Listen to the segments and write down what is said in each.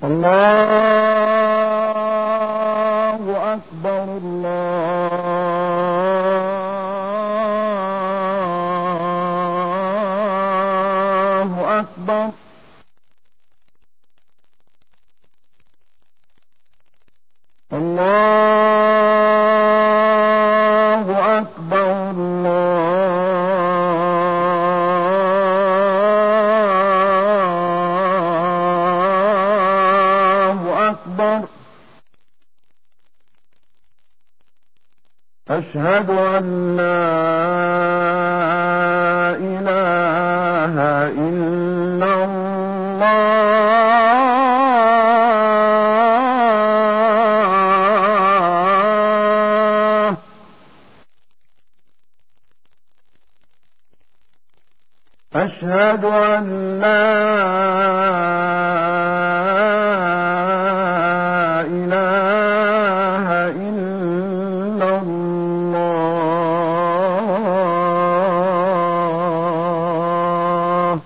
الله أكبر الله أكبر. الله أكبر الله أكبر. أشهد أن لا إله إلا الله. أشهد أن لا إله إلا الله.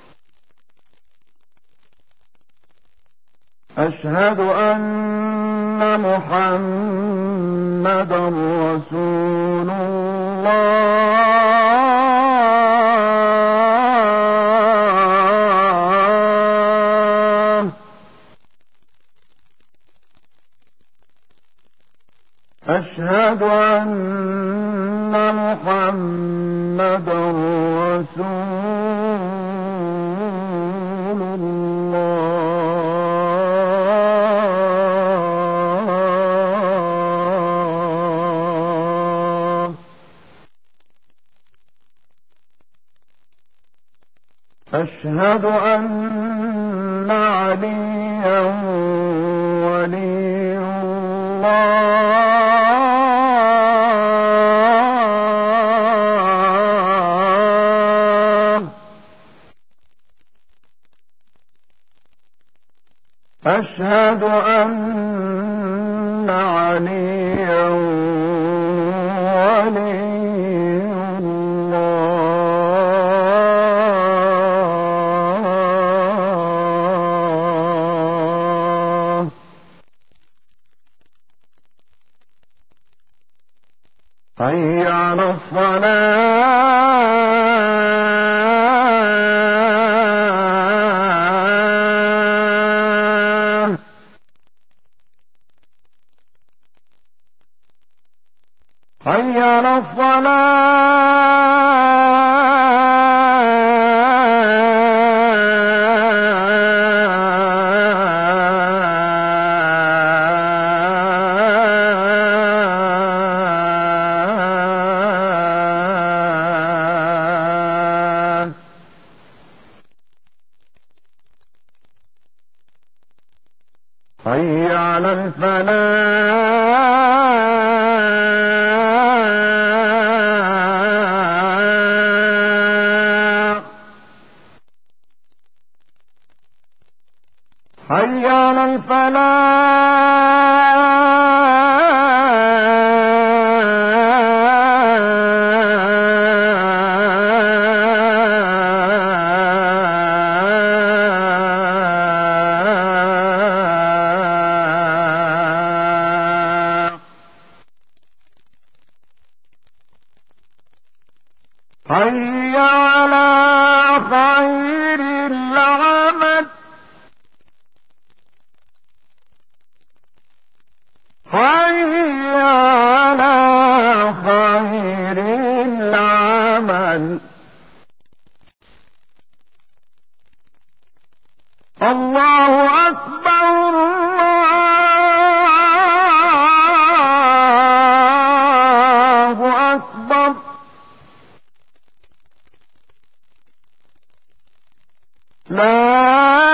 أشهد أن محمدا رسول الله. أشهد أن محمدا رسول الله. أشهد أن عليا ولي الله. أشهد أن عليا ولي الله. حي على الصلاة. حي على الصلاة. حي على الفلاح. حي على الفلاح. حي على خير العمل. حي على خير العمل. الله أكبر الله أكبر. لا